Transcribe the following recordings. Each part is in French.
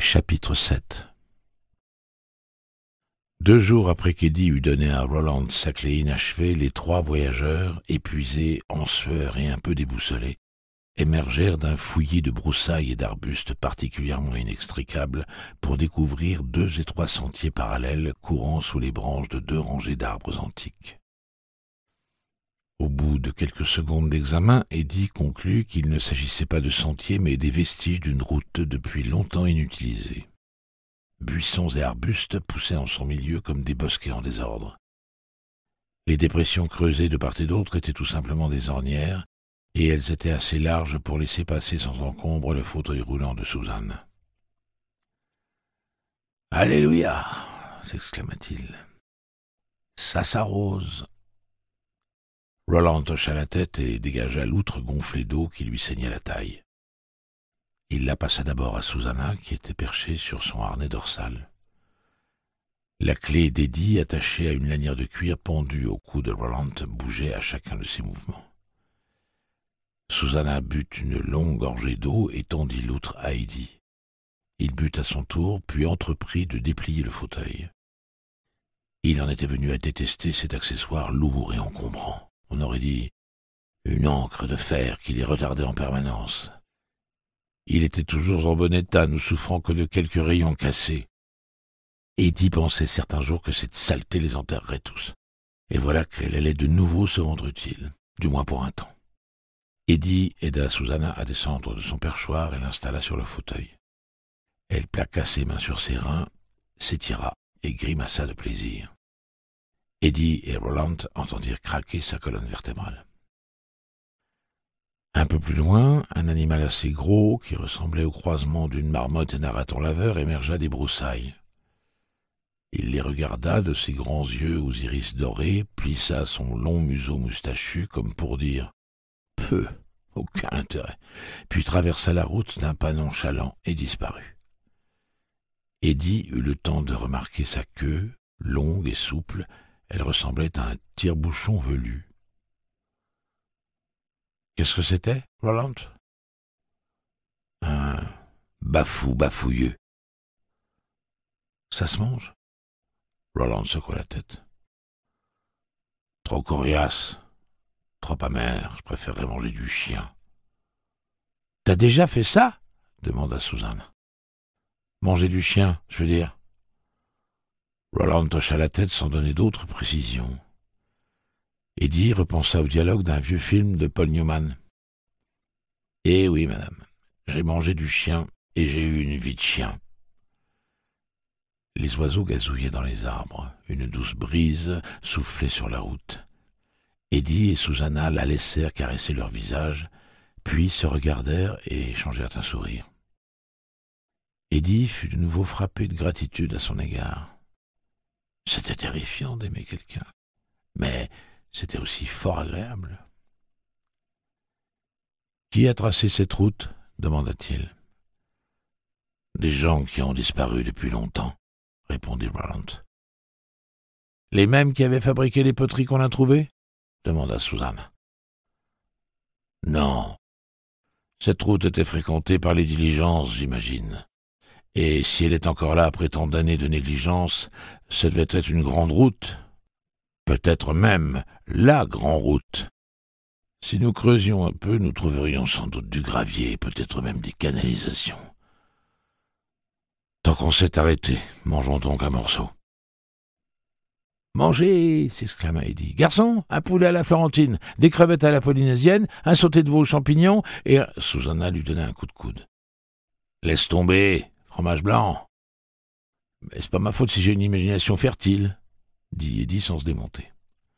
Chapitre 7. 2 jours après qu'Eddie eut donné à Roland sa clé inachevée, les 3 voyageurs, épuisés, en sueur et un peu déboussolés, émergèrent d'un fouillis de broussailles et d'arbustes particulièrement inextricables pour découvrir 2 étroits sentiers parallèles courant sous les branches de 2 rangées d'arbres antiques. Au bout de quelques secondes d'examen, Eddie conclut qu'il ne s'agissait pas de sentiers mais des vestiges d'une route depuis longtemps inutilisée. Buissons et arbustes poussaient en son milieu comme des bosquets en désordre. Les dépressions creusées de part et d'autre étaient tout simplement des ornières, et elles étaient assez larges pour laisser passer sans encombre le fauteuil roulant de Suzanne. « Alléluia !» s'exclama-t-il. « Ça s'arrose !» Roland hocha la tête et dégagea l'outre gonflée d'eau qui lui saignait la taille. Il la passa d'abord à Susanna, qui était perchée sur son harnais dorsal. La clé d'Eddie, attachée à une lanière de cuir pendue au cou de Roland, bougeait à chacun de ses mouvements. Susanna but une longue gorgée d'eau et tendit l'outre à Eddie. Il but à son tour, puis entreprit de déplier le fauteuil. Il en était venu à détester cet accessoire lourd et encombrant. On aurait dit une ancre de fer qui les retardait en permanence. Il était toujours en bon état, ne souffrant que de quelques rayons cassés. Eddie pensait certains jours que cette saleté les enterrerait tous. Et voilà qu'elle allait de nouveau se rendre utile, du moins pour un temps. Eddie aida Susanna à descendre de son perchoir et l'installa sur le fauteuil. Elle plaqua ses mains sur ses reins, s'étira et grimaça de plaisir. Eddie et Roland entendirent craquer sa colonne vertébrale. Un peu plus loin, un animal assez gros, qui ressemblait au croisement d'une marmotte et d'un raton laveur, émergea des broussailles. Il les regarda de ses grands yeux aux iris dorés, plissa son long museau moustachu comme pour dire « Peu, aucun intérêt », puis traversa la route d'un pas nonchalant et disparut. Eddie eut le temps de remarquer sa queue, longue et souple. Elle ressemblait à un tire-bouchon velu. Qu'est-ce que c'était, Roland? Un bafou bafouilleux. Ça se mange? Roland secoua la tête. Trop coriace, trop amer, je préférerais manger du chien. T'as déjà fait ça? Demanda Suzanne. Manger du chien, je veux dire. Roland hocha la tête sans donner d'autres précisions. Eddie repensa au dialogue d'un vieux film de Paul Newman. « Eh oui, madame, j'ai mangé du chien et j'ai eu une vie de chien. » Les oiseaux gazouillaient dans les arbres. Une douce brise soufflait sur la route. Eddie et Susanna la laissèrent caresser leur visage, puis se regardèrent et échangèrent un sourire. Eddie fut de nouveau frappé de gratitude à son égard. C'était terrifiant d'aimer quelqu'un, mais c'était aussi fort agréable. « Qui a tracé cette route ?» demanda-t-il. « Des gens qui ont disparu depuis longtemps, » répondit Roland. « Les mêmes qui avaient fabriqué les poteries qu'on a trouvées ?» demanda Suzanne. « Non. Cette route était fréquentée par les diligences, j'imagine. Et si elle est encore là après tant d'années de négligence, ce devait être une grande route. Peut-être même la grande route. Si nous creusions un peu, nous trouverions sans doute du gravier et peut-être même des canalisations. Tant qu'on s'est arrêté, mangeons donc un morceau. « Mangez !» s'exclama Eddie. « Garçon, un poulet à la florentine, des crevettes à la polynésienne, un sauté de veau aux champignons et... » Susanna lui donna un coup de coude. « Laisse tomber, fromage blanc. »« Mais c'est pas ma faute si j'ai une imagination fertile, » dit Eddie sans se démonter.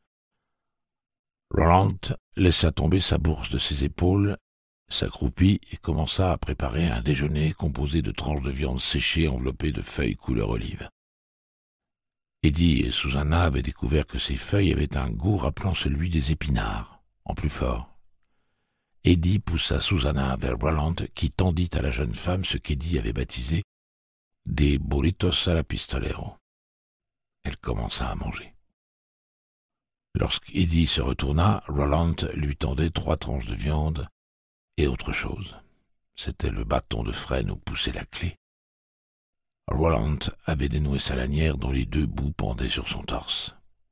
Roland laissa tomber sa bourse de ses épaules, s'accroupit et commença à préparer un déjeuner composé de tranches de viande séchée enveloppées de feuilles couleur olive. Eddie et Susanna avaient découvert que ces feuilles avaient un goût rappelant celui des épinards, en plus fort. Eddie poussa Susanna vers Roland qui tendit à la jeune femme ce qu'Eddie avait baptisé des burritos à la pistolero. Elle commença à manger. Lorsqu'Eddie se retourna, Roland lui tendait 3 tranches de viande et autre chose. C'était le bâton de frêne où poussait la clé. Roland avait dénoué sa lanière dont les 2 bouts pendaient sur son torse.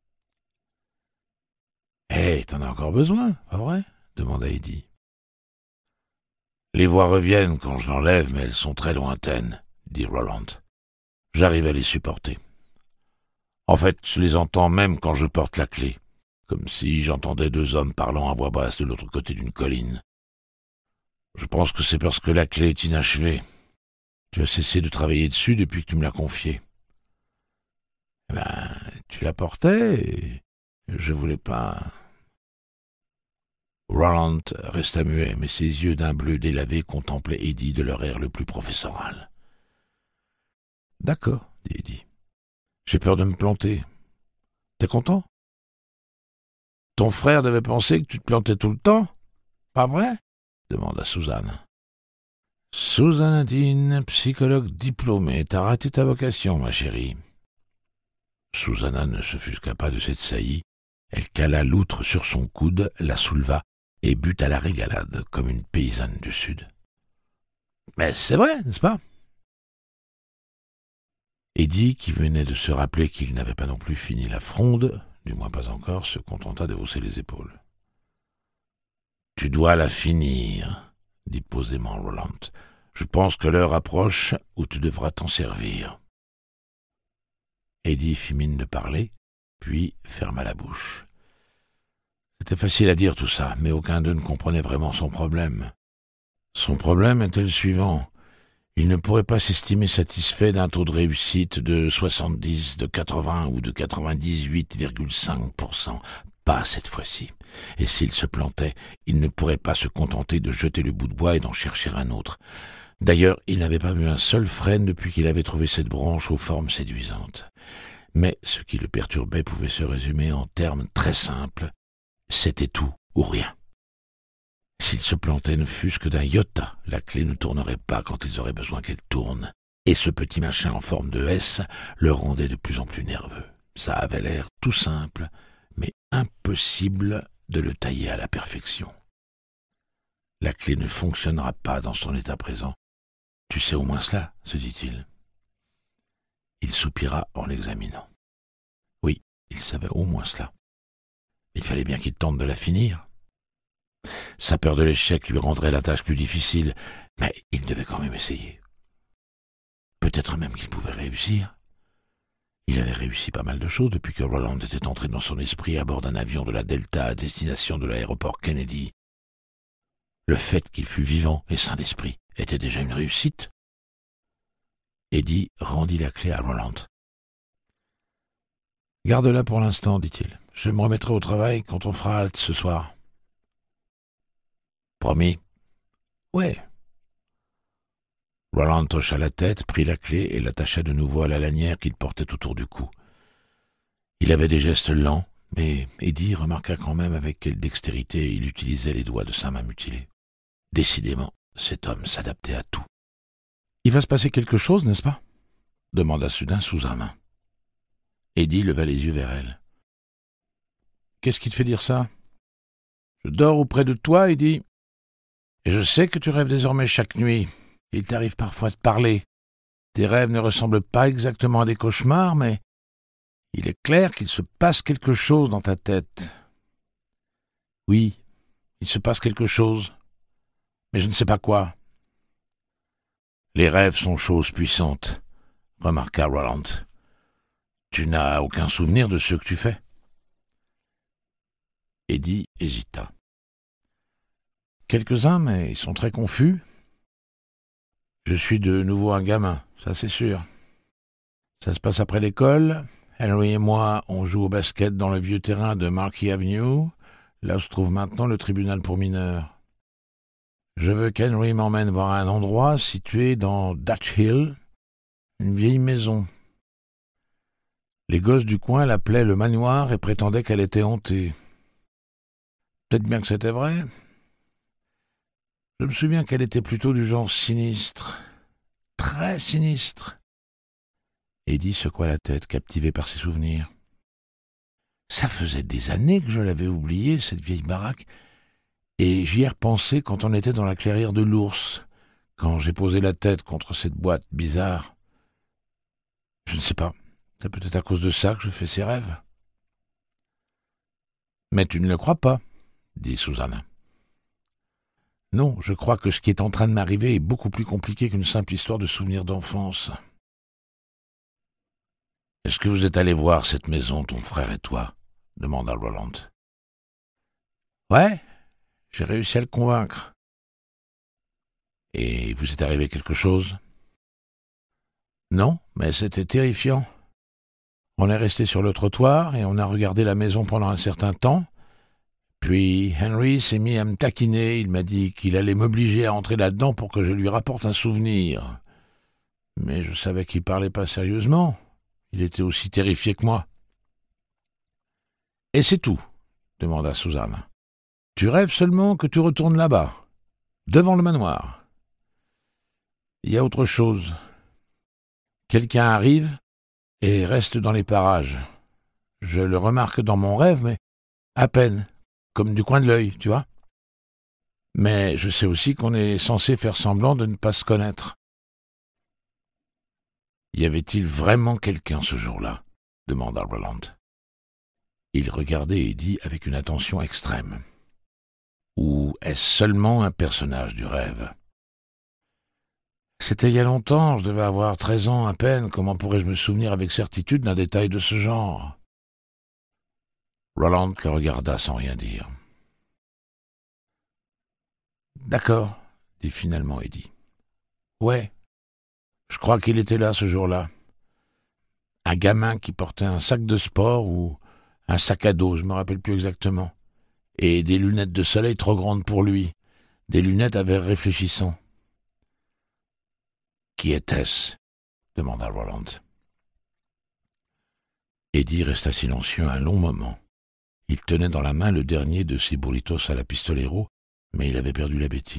« Hé, t'en as encore besoin, pas vrai ?» demanda Eddie. « Les voix reviennent quand je l'enlève, mais elles sont très lointaines, » dit Roland. « J'arrive à les supporter. En fait, je les entends même quand je porte la clé, comme si j'entendais 2 hommes parlant à voix basse de l'autre côté d'une colline. Je pense que c'est parce que la clé est inachevée. Tu as cessé de travailler dessus depuis que tu me l'as confiée. Tu la portais et je voulais pas... » Roland resta muet, mais ses yeux d'un bleu délavé contemplaient Eddie de leur air le plus professoral. « D'accord, » dit Eddie. « J'ai peur de me planter. T'es content ? Ton frère devait penser que tu te plantais tout le temps, pas vrai ? Demanda Suzanne. Suzanne Dean, psychologue diplômée, t'as raté ta vocation, ma chérie. Susanna ne s'offusqua pas de cette saillie. Elle cala l'outre sur son coude, la souleva et but à la régalade comme une paysanne du Sud. Mais c'est vrai, n'est-ce pas ? Eddie, qui venait de se rappeler qu'il n'avait pas non plus fini la fronde, du moins pas encore, se contenta de hausser les épaules. « Tu dois la finir, » dit posément Roland. « Je pense que l'heure approche où tu devras t'en servir. » Eddie fit mine de parler, puis ferma la bouche. C'était facile à dire tout ça, mais aucun d'eux ne comprenait vraiment son problème. Son problème était le suivant. Il ne pourrait pas s'estimer satisfait d'un taux de réussite de 70, de 80 ou de 98,5%. Pas cette fois-ci. Et s'il se plantait, il ne pourrait pas se contenter de jeter le bout de bois et d'en chercher un autre. D'ailleurs, il n'avait pas vu un seul frêne depuis qu'il avait trouvé cette branche aux formes séduisantes. Mais ce qui le perturbait pouvait se résumer en termes très simples. C'était tout ou rien. S'il se plantait ne fût-ce que d'un iota, la clé ne tournerait pas quand ils auraient besoin qu'elle tourne. Et ce petit machin en forme de S le rendait de plus en plus nerveux. Ça avait l'air tout simple, mais impossible de le tailler à la perfection. La clé ne fonctionnera pas dans son état présent. Tu sais au moins cela, se dit-il. Il soupira en l'examinant. Oui, il savait au moins cela. Il fallait bien qu'il tente de la finir. Sa peur de l'échec lui rendrait la tâche plus difficile, mais il devait quand même essayer. Peut-être même qu'il pouvait réussir. Il avait réussi pas mal de choses depuis que Roland était entré dans son esprit à bord d'un avion de la Delta à destination de l'aéroport Kennedy. Le fait qu'il fût vivant et sain d'esprit était déjà une réussite. Eddie rendit la clé à Roland. « Garde-la pour l'instant, dit-il. Je me remettrai au travail quand on fera halte ce soir. » Promis ? Ouais. Roland hocha la tête, prit la clé et l'attacha de nouveau à la lanière qu'il portait autour du cou. Il avait des gestes lents, mais Eddie remarqua quand même avec quelle dextérité il utilisait les doigts de sa main mutilée. Décidément, cet homme s'adaptait à tout. « Il va se passer quelque chose, n'est-ce pas ?» demanda soudain Suzanne. Eddie leva les yeux vers elle. « Qu'est-ce qui te fait dire ça ? Je dors auprès de toi, Eddie. Et je sais que tu rêves désormais chaque nuit. Il t'arrive parfois de parler. Tes rêves ne ressemblent pas exactement à des cauchemars, mais il est clair qu'il se passe quelque chose dans ta tête. Oui, il se passe quelque chose, mais je ne sais pas quoi. Les rêves sont choses puissantes, remarqua Roland. Tu n'as aucun souvenir de ceux que tu fais ? Eddie hésita. Quelques-uns, mais ils sont très confus. Je suis de nouveau un gamin, ça c'est sûr. Ça se passe après l'école. Henry et moi, on joue au basket dans le vieux terrain de Marquis Avenue, là où se trouve maintenant le tribunal pour mineurs. Je veux qu'Henry m'emmène voir un endroit situé dans Dutch Hill, une vieille maison. Les gosses du coin l'appelaient le manoir et prétendaient qu'elle était hantée. Peut-être bien que c'était vrai. Je me souviens qu'elle était plutôt du genre sinistre, très sinistre. Eddie secoua la tête, captivé par ses souvenirs. Ça faisait des années que je l'avais oubliée, cette vieille baraque, et j'y ai repensé quand on était dans la clairière de l'ours, quand j'ai posé la tête contre cette boîte bizarre. Je ne sais pas. C'est peut-être à cause de ça que je fais ces rêves. Mais tu ne le crois pas, dit Susanna. Non, je crois que ce qui est en train de m'arriver est beaucoup plus compliqué qu'une simple histoire de souvenirs d'enfance. Est-ce que vous êtes allés voir cette maison, ton frère et toi? Demanda Roland. Ouais, j'ai réussi à le convaincre. Et vous est arrivé quelque chose? Non, mais c'était terrifiant. On est resté sur le trottoir et on a regardé la maison pendant un certain temps. Puis Henry s'est mis à me taquiner, il m'a dit qu'il allait m'obliger à entrer là-dedans pour que je lui rapporte un souvenir. Mais je savais qu'il parlait pas sérieusement. Il était aussi terrifié que moi. « Et c'est tout ?» demanda Suzanne. « Tu rêves seulement que tu retournes là-bas, devant le manoir. Il y a autre chose. Quelqu'un arrive et reste dans les parages. Je le remarque dans mon rêve, mais à peine, comme du coin de l'œil, tu vois. Mais je sais aussi qu'on est censé faire semblant de ne pas se connaître. » Y avait-il vraiment quelqu'un ce jour-là? Demanda Roland. Il regardait Eddie avec une attention extrême. Ou est-ce seulement un personnage du rêve? C'était il y a longtemps, je devais avoir 13 ans à peine, comment pourrais-je me souvenir avec certitude d'un détail de ce genre? Roland le regarda sans rien dire. D'accord, dit finalement Eddie. Ouais, je crois qu'il était là ce jour-là. Un gamin qui portait un sac de sport ou un sac à dos, je me rappelle plus exactement, et des lunettes de soleil trop grandes pour lui, des lunettes à verre réfléchissant. « Qui était-ce » demanda Roland. Eddie resta silencieux un long moment. Il tenait dans la main le dernier de ses burritos à la pistolero, mais il avait perdu l'appétit.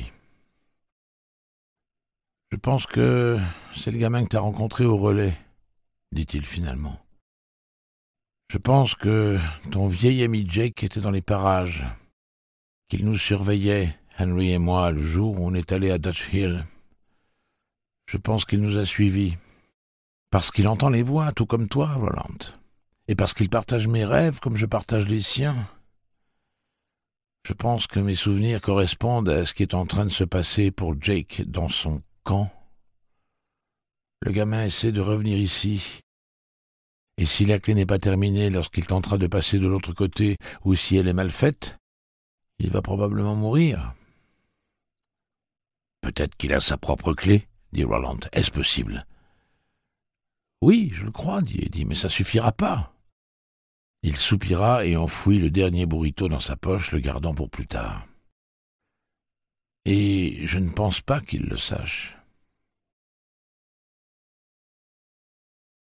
« Je pense que c'est le gamin que tu as rencontré au relais, » dit-il finalement. « Je pense que ton vieil ami Jake était dans les parages, qu'il nous surveillait, Henry et moi, le jour où on est allé à Dutch Hill. Je pense qu'il nous a suivis, parce qu'il entend les voix, tout comme toi, Roland, et parce qu'il partage mes rêves comme je partage les siens. Je pense que mes souvenirs correspondent à ce qui est en train de se passer pour Jake dans son camp. Le gamin essaie de revenir ici. Et si la clé n'est pas terminée lorsqu'il tentera de passer de l'autre côté, ou si elle est mal faite, il va probablement mourir. »« Peut-être qu'il a sa propre clé, » dit Roland. « Est-ce possible ?»« Oui, je le crois, dit Eddie, mais ça suffira pas. » Il soupira et enfouit le dernier burrito dans sa poche, le gardant pour plus tard. « Et je ne pense pas qu'il le sache. »